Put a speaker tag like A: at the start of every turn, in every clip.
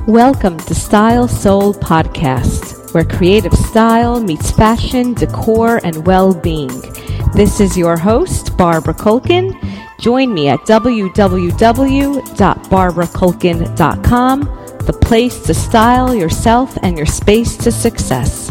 A: Welcome to Style Soul Podcast, where creative style meets fashion, decor, and well-being. This is your host, Barbara Culkin. Join me at www.barbaraculkin.com, the place to style yourself and your space to success.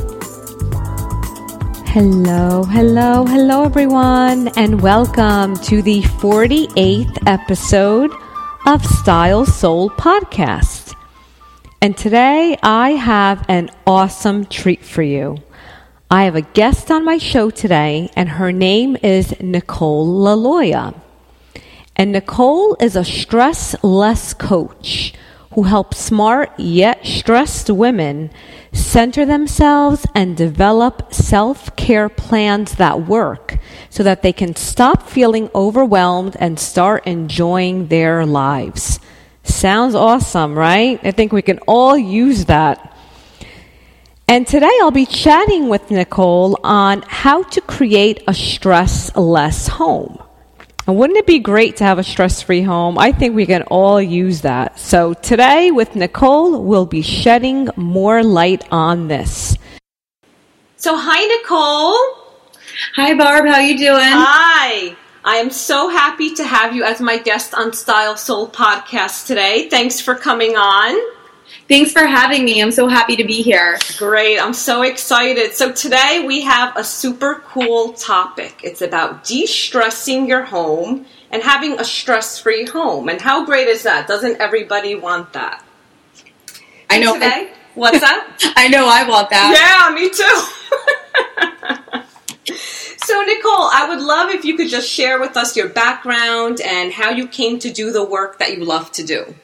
A: Hello everyone, and welcome to the 48th episode of Style Soul Podcast. And today I have an awesome treat for you. I have a guest on my show today, and her name is Nicole LaLoya. And Nicole is a stress-less coach who helps smart yet stressed women center themselves and develop self-care plans that work so that they can stop feeling overwhelmed and start enjoying their lives. Sounds awesome, right? I think we can all use that. And today I'll be chatting with Nicole on how to create a stress-less home. And wouldn't it be great to have a stress-free home? I think we can all use that. So today with Nicole, we'll be shedding more light on this. So hi, Nicole.
B: Hi, Barb. How you doing?
A: Hi. I am so happy to have you as my guest on Style Soul Podcast today. Thanks for coming on.
B: Thanks for having me. I'm so happy to be here.
A: Great. I'm so excited. So today we have a super cool topic. It's about de-stressing your home and having a stress-free home. And how great is that? Doesn't everybody want that?
B: I know.
A: Today, what's that?
B: I know I want that.
A: Yeah, me too. So, Nicole, I would love if you could just share with us your background and how you came to do the work that you love to do.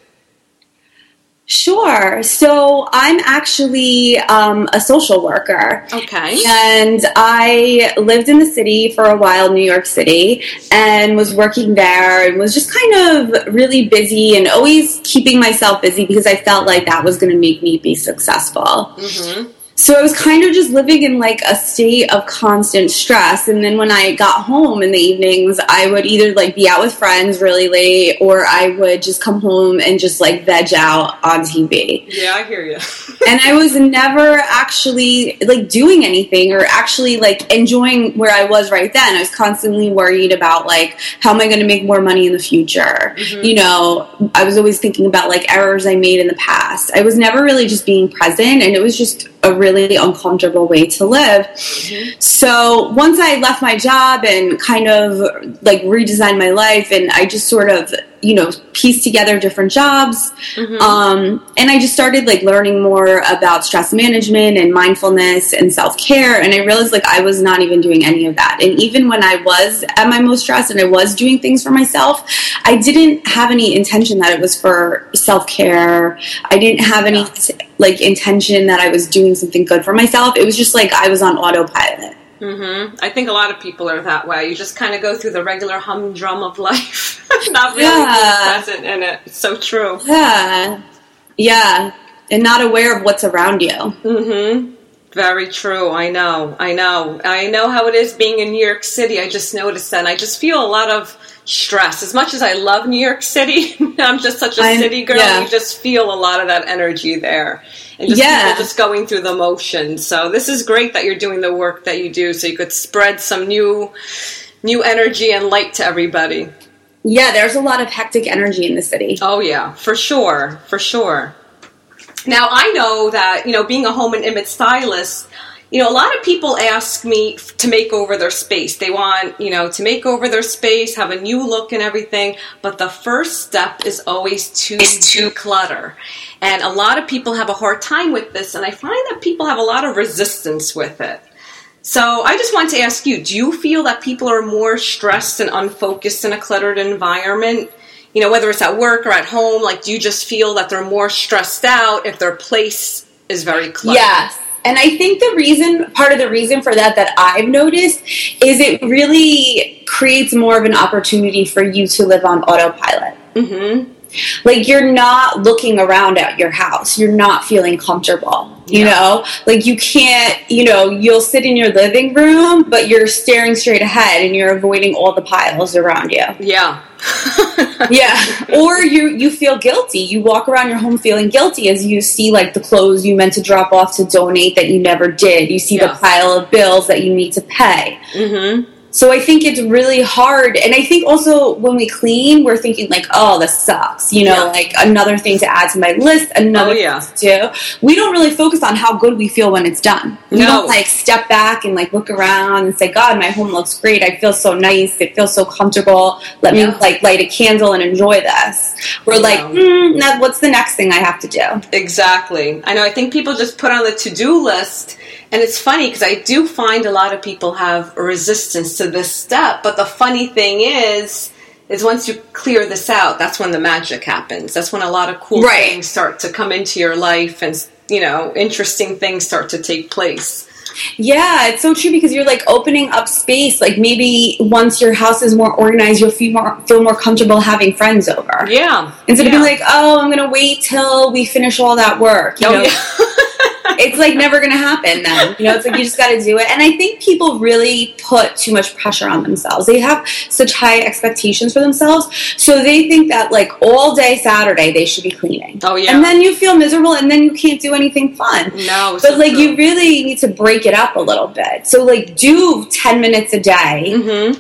B: Sure. So I'm actually a social worker.
A: Okay.
B: And I lived in the city for a while, New York City, and was working there and was just kind of really busy and always keeping myself busy because I felt like that was going to make me be successful. Mm-hmm. So I was kind of just living in like a state of constant stress. And then when I got home in the evenings, I would either like be out with friends really late or I would just come home and just like veg out on TV.
A: Yeah, I hear you.
B: And I was never actually like doing anything or actually like enjoying where I was right then. I was constantly worried about like, how am I going to make more money in the future? Mm-hmm. You know, I was always thinking about like errors I made in the past. I was never really just being present, and it was just a really uncomfortable way to live. Mm-hmm. So once I left my job and kind of like redesigned my life, and I just sort of, you know, pieced together different jobs. Mm-hmm. And I just started like learning more about stress management and mindfulness and self-care. And I realized like I was not even doing any of that. And even when I was at my most stressed and I was doing things for myself, I didn't have any intention that it was for self-care. I didn't have any like intention that I was doing something good for myself. It was just like I was on autopilot.
A: Mm-hmm. I think a lot of people are that way. You just kind of go through the regular humdrum of life, not really being present in it. It's so true.
B: Yeah, and not aware of what's around you.
A: Mm-hmm. Very true. I know how it is being in New York City. I just noticed that, and I just feel a lot of stress. As much as I love New York City, I'm just such a city girl. Yeah. You just feel a lot of that energy there. And just people just going through the motions. So this is great that you're doing the work that you do so you could spread some new energy and light to everybody.
B: Yeah, there's a lot of hectic energy in the city.
A: Oh, yeah, for sure. Now, I know that, you know, being a home and image stylist, you know, a lot of people ask me to make over their space. They want, you know, to make over their space, have a new look and everything. But the first step is always to declutter. And a lot of people have a hard time with this. And I find that people have a lot of resistance with it. So I just wanted to ask you, do you feel that people are more stressed and unfocused in a cluttered environment? You know, whether it's at work or at home, like, do you just feel that they're more stressed out if their place is very cluttered?
B: Yes. And I think part of the reason for that I've noticed is it really creates more of an opportunity for you to live on autopilot. Mm-hmm. Like, you're not looking around at your house. You're not feeling comfortable. You know, like you can't, you'll sit in your living room, but you're staring straight ahead and you're avoiding all the piles around you.
A: Yeah.
B: Yeah. Or you feel guilty. You walk around your home feeling guilty as you see like the clothes you meant to drop off to donate that you never did. You see the pile of bills that you need to pay. Mm-hmm. So I think it's really hard. And I think also when we clean, we're thinking like, oh, this sucks. Like another thing to add to my list, another thing to do. We don't really focus on how good we feel when it's done. We don't like step back and like look around and say, God, my home looks great. I feel so nice. It feels so comfortable. Let me like light a candle and enjoy this. We're like, now what's the next thing I have to do?
A: Exactly. I know. I think people just put on the to-do list. And it's funny because I do find a lot of people have a resistance to this step. But the funny thing is once you clear this out, that's when the magic happens. That's when a lot of cool things start to come into your life and, interesting things start to take place.
B: Yeah, it's so true because you're like opening up space. Like maybe once your house is more organized, you'll feel more comfortable having friends over.
A: Yeah.
B: Instead of being like, oh, I'm going to wait till we finish all that work. You know? It's like never going to happen then. It's like you just got to do it. And I think people really put too much pressure on themselves. They have such high expectations for themselves. So they think that like all day Saturday they should be cleaning. Oh, yeah. And then you feel miserable and then you can't do anything fun.
A: No.
B: But like you really need to break it up a little bit. So like do 10 minutes a day,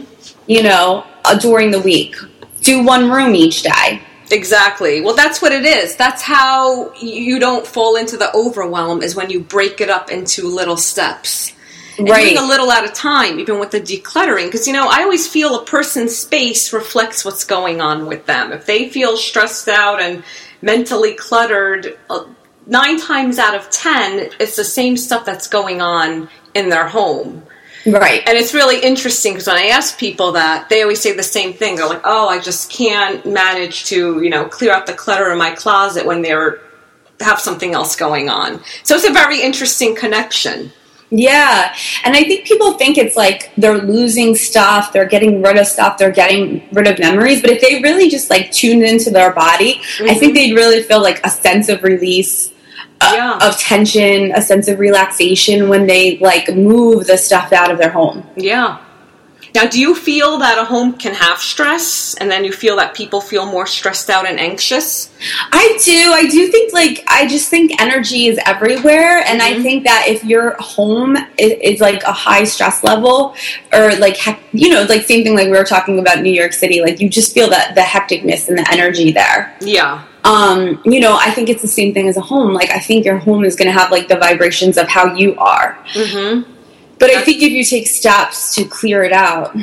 B: during the week. Do one room each day.
A: Exactly. Well, that's what it is. That's how you don't fall into the overwhelm is when you break it up into little steps. And doing a little at a time, even with the decluttering. Because, I always feel a person's space reflects what's going on with them. If they feel stressed out and mentally cluttered, 9 times out of 10, it's the same stuff that's going on in their home.
B: Right.
A: And it's really interesting because when I ask people that, they always say the same thing. They're like, oh, I just can't manage to, clear out the clutter in my closet when they're have something else going on. So it's a very interesting connection.
B: Yeah. And I think people think it's like they're losing stuff, they're getting rid of stuff, they're getting rid of memories. But if they really just like tuned into their body, I think they'd really feel like a sense of release. Of tension, a sense of relaxation when they like move the stuff out of their home. Yeah.
A: Now, do you feel that a home can have stress and then you feel that people feel more stressed out and anxious?
B: I do think I just think energy is everywhere. And I think that if your home is like a high stress level or like same thing like we were talking about New York City, like you just feel that the hecticness and the energy there.
A: Yeah.
B: I think it's the same thing as a home. Like, I think your home is going to have, like, the vibrations of how you are. Mm-hmm. But I think if you take steps to clear it out,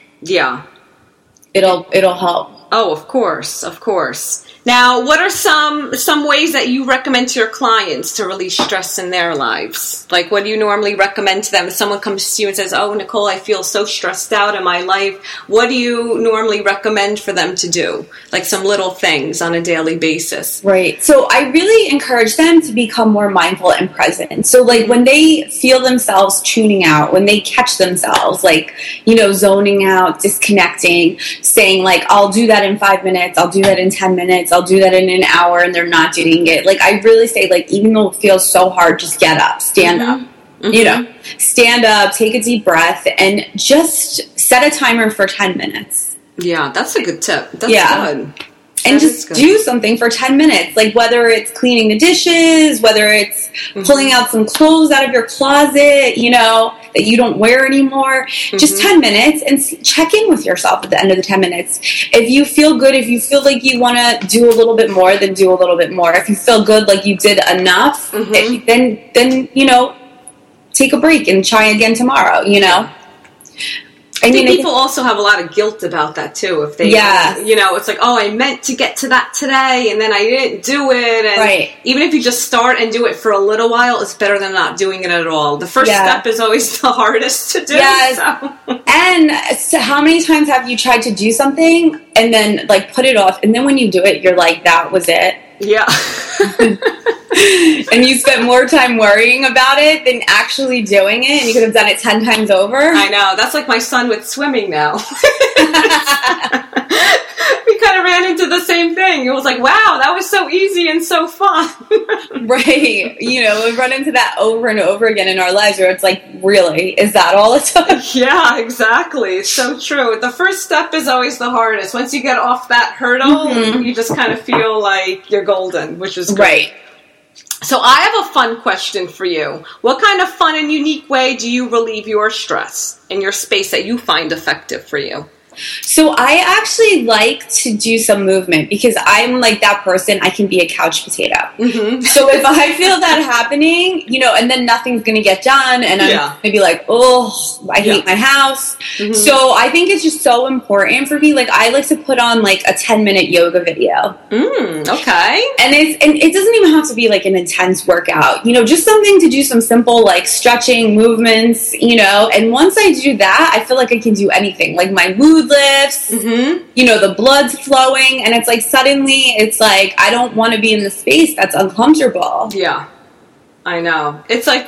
B: it'll help.
A: Oh, of course. Now, what are some ways that you recommend to your clients to release stress in their lives? Like, what do you normally recommend to them? If someone comes to you and says, oh, Nicole, I feel so stressed out in my life, what do you normally recommend for them to do? Like some little things on a daily basis.
B: Right. So I really encourage them to become more mindful and present. So, like, when they feel themselves tuning out, when they catch themselves, like, zoning out, disconnecting, saying, like, I'll do that in 5 minutes, I'll do that in 10 minutes, I'll do that in an hour, and they're not doing it. Like, I really say, like, even though it feels so hard, just get up, stand up. Mm-hmm. Stand up, take a deep breath, and just set a timer for 10 minutes.
A: Yeah, that's a good tip. That's good.
B: And just do something for 10 minutes. Like, whether it's cleaning the dishes, whether it's pulling out some clothes out of your closet, that you don't wear anymore. Just 10 minutes and check in with yourself at the end of the 10 minutes. If you feel good, if you feel like you want to do a little bit more, then do a little bit more. If you feel good, like you did enough, then take a break and try again tomorrow,
A: I think people also have a lot of guilt about that too. If they, it's like, oh, I meant to get to that today, and then I didn't do it. And even if you just start and do it for a little while, it's better than not doing it at all. The first step is always the hardest to do.
B: Yes. So. And so how many times have you tried to do something and then like put it off, and then when you do it, you're like, that was it.
A: Yeah.
B: And you spent more time worrying about it than actually doing it, and you could have done it 10 times over.
A: I know. That's like my son with swimming now. We kind of ran into the same thing. It was like, wow, that was so easy and so fun.
B: Right. You know, we run into that over and over again in our lives where it's like, really? Is that all it took?
C: Yeah, exactly. It's so true. The first step is always the hardest. Once you get off that hurdle, you just kind of feel like you're golden, which is great.
B: Right.
C: So I have a fun question for you. What kind of fun and unique way do you relieve your stress in your space that you find effective for you?
B: So I actually like to do some movement because I'm like that person. I can be a couch potato. So if I feel that happening, you know, and then nothing's going to get done and I'm going to be like, oh, I hate my house. So I think it's just so important for me. Like I like to put on like a 10-minute yoga video.
C: Okay.
B: And it doesn't even have to be like an intense workout, you know, just something to do some simple like stretching movements, you know, and once I do that, I feel like I can do anything. Like my mood lifts, you know, the blood's flowing, and it's like suddenly it's like I don't want to be in the space that's uncomfortable.
C: Yeah, I know. It's like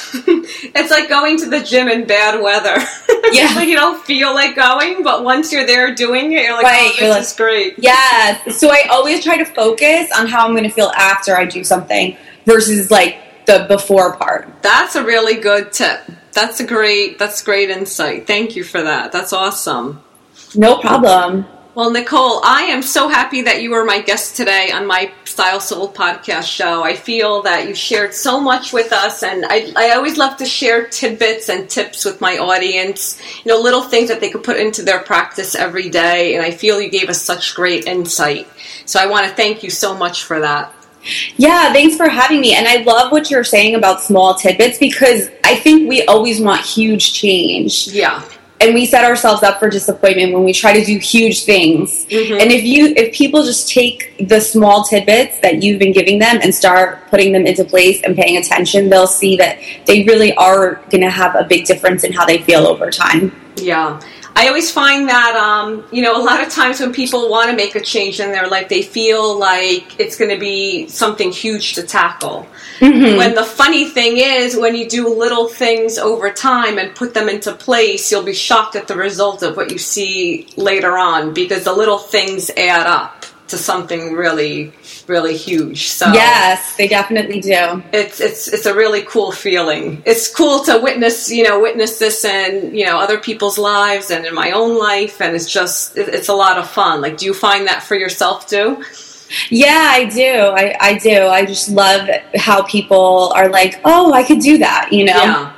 C: it's like going to the gym in bad weather.
B: Yeah,
C: like you don't feel like going, but once you're there doing it, you're like,
B: right,
C: oh, this is great.
B: Yes. So I always try to focus on how I'm going to feel after I do something versus like the before part.
C: That's a really good tip. That's great insight. Thank you for that. That's awesome.
B: No problem.
C: Well, Nicole, I am so happy that you were my guest today on my Style Soul podcast show. I feel that you shared so much with us, and I always love to share tidbits and tips with my audience, you know, little things that they could put into their practice every day, and I feel you gave us such great insight. So I want to thank you so much for that.
B: Yeah, thanks for having me. And I love what you're saying about small tidbits because I think we always want huge change.
C: Yeah.
B: And we set ourselves up for disappointment when we try to do huge things. And if people just take the small tidbits that you've been giving them and start putting them into place and paying attention, they'll see that they really are going to have a big difference in how they feel over time.
C: Yeah. I always find that, you know, a lot of times when people want to make a change in their life, they feel like it's going to be something huge to tackle. When the funny thing is, when you do little things over time and put them into place, you'll be shocked at the result of what you see later on because the little things add up to something really, really huge. So
B: yes, they definitely do.
C: It's a really cool feeling. It's cool to witness this in, you know, other people's lives and in my own life, and it's a lot of fun. Like, do you find that for yourself too?
B: Yeah, I do. I do. I just love how people are like, oh, I could do that, you know?
C: Yeah.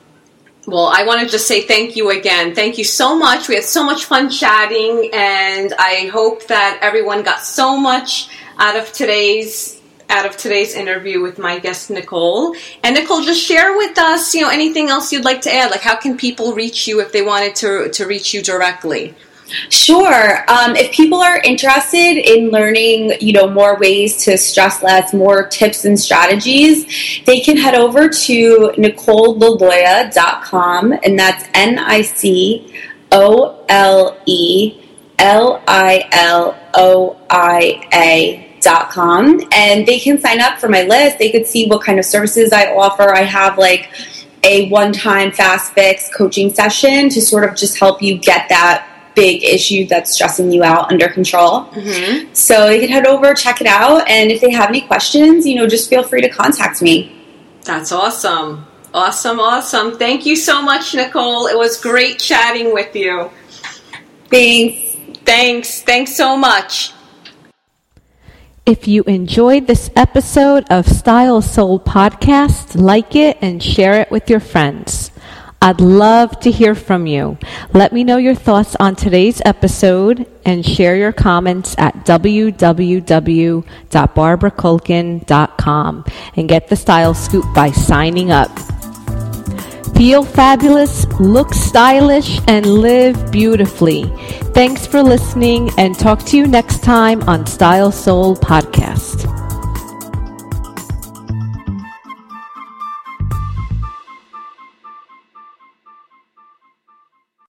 C: Well, I want to just say thank you again. Thank you so much. We had so much fun chatting, and I hope that everyone got so much out of today's interview with my guest, Nicole. And Nicole, just share with us, you know, anything else you'd like to add. Like, how can people reach you if they wanted to reach you directly?
B: Sure. If people are interested in learning, you know, more ways to stress less, more tips and strategies, they can head over to NicoleLaloia.com, and that's NicoleLaloia.com, and they can sign up for my list. They could see what kind of services I offer. I have like a one-time fast fix coaching session to sort of just help you get that big issue that's stressing you out under control. So they can head over, check it out, and if they have any questions, you know, just feel free to contact me.
C: That's awesome. Awesome. Thank you so much, Nicole. It was great chatting with you. Thanks so much.
A: If you enjoyed this episode of Style Soul Podcast, like it and share it with your friends. I'd love to hear from you. Let me know your thoughts on today's episode and share your comments at www.barbarakulkin.com and get the Style Scoop by signing up. Feel fabulous, look stylish, and live beautifully. Thanks for listening, and talk to you next time on Style Soul Podcast.